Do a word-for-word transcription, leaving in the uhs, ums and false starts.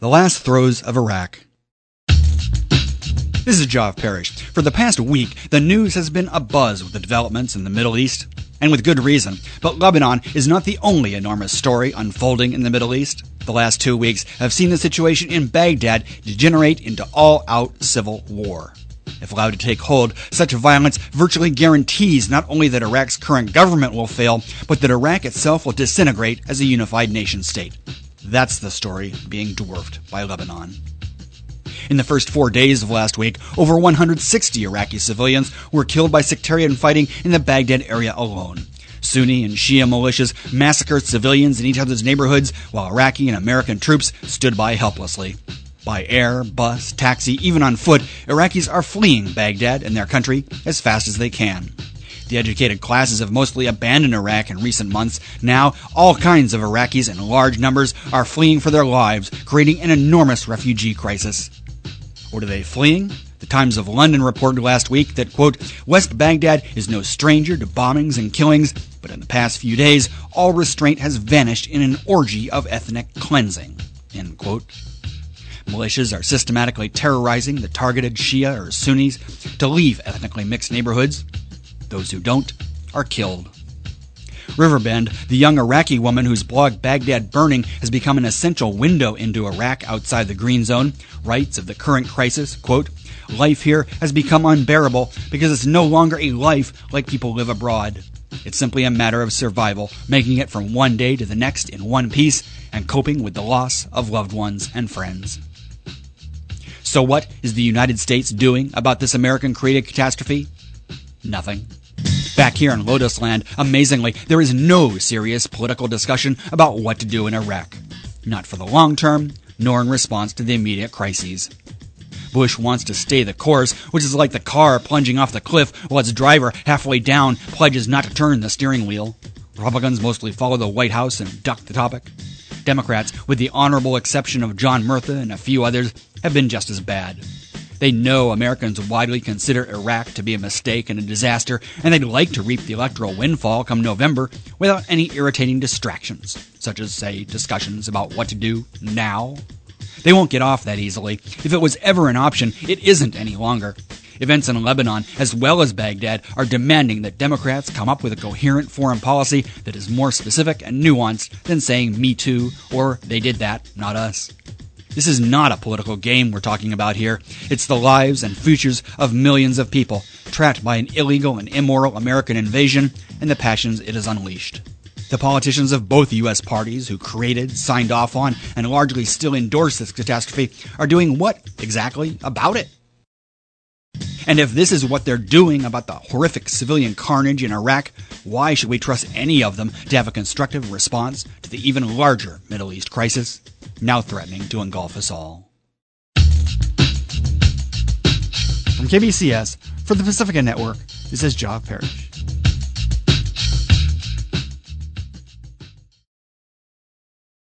The last throes of Iraq. This is Jav Parrish. For the past week, the news has been abuzz with the developments in the Middle East, and with good reason. But Lebanon is not the only enormous story unfolding in the Middle East. The last two weeks have seen the situation in Baghdad degenerate into all-out civil war. If allowed to take hold, such violence virtually guarantees not only that Iraq's current government will fail, but that Iraq itself will disintegrate as a unified nation-state. That's the story being dwarfed by Lebanon. In the first four days of last week, over one hundred sixty Iraqi civilians were killed by sectarian fighting in the Baghdad area alone. Sunni and Shia militias massacred civilians in each other's neighborhoods, while Iraqi and American troops stood by helplessly. By air, bus, taxi, even on foot, Iraqis are fleeing Baghdad and their country as fast as they can. The educated classes have mostly abandoned Iraq in recent months. Now, all kinds of Iraqis in large numbers are fleeing for their lives, creating an enormous refugee crisis. What are they fleeing? The Times of London reported last week that, quote, West Baghdad is no stranger to bombings and killings, but in the past few days, all restraint has vanished in an orgy of ethnic cleansing, end quote. Militias are systematically terrorizing the targeted Shia or Sunnis to leave ethnically mixed neighborhoods. Those who don't are killed. Riverbend, the young Iraqi woman whose blog Baghdad Burning has become an essential window into Iraq outside the Green Zone, writes of the current crisis, quote, life here has become unbearable because it's no longer a life like people live abroad. It's simply a matter of survival, making it from one day to the next in one piece and coping with the loss of loved ones and friends. So what is the United States doing about this American-created catastrophe? Nothing. Back here in Lotus Land, amazingly, there is no serious political discussion about what to do in Iraq. Not for the long term, nor in response to the immediate crises. Bush wants to stay the course, which is like the car plunging off the cliff while its driver, halfway down, pledges not to turn the steering wheel. Republicans mostly follow the White House and duck the topic. Democrats, with the honorable exception of John Murtha and a few others, have been just as bad. They know Americans widely consider Iraq to be a mistake and a disaster, and they'd like to reap the electoral windfall come November without any irritating distractions, such as, say, discussions about what to do now. They won't get off that easily. If it was ever an option, it isn't any longer. Events in Lebanon, as well as Baghdad, are demanding that Democrats come up with a coherent foreign policy that is more specific and nuanced than saying me too or they did that, not us. This is not a political game we're talking about here. It's the lives and futures of millions of people trapped by an illegal and immoral American invasion and the passions it has unleashed. The politicians of both U S parties who created, signed off on, and largely still endorse this catastrophe are doing what exactly about it? And if this is what they're doing about the horrific civilian carnage in Iraq, why should we trust any of them to have a constructive response to the even larger Middle East crisis, now threatening to engulf us all? From K B C S, for the Pacifica Network, this is Jav Parrish.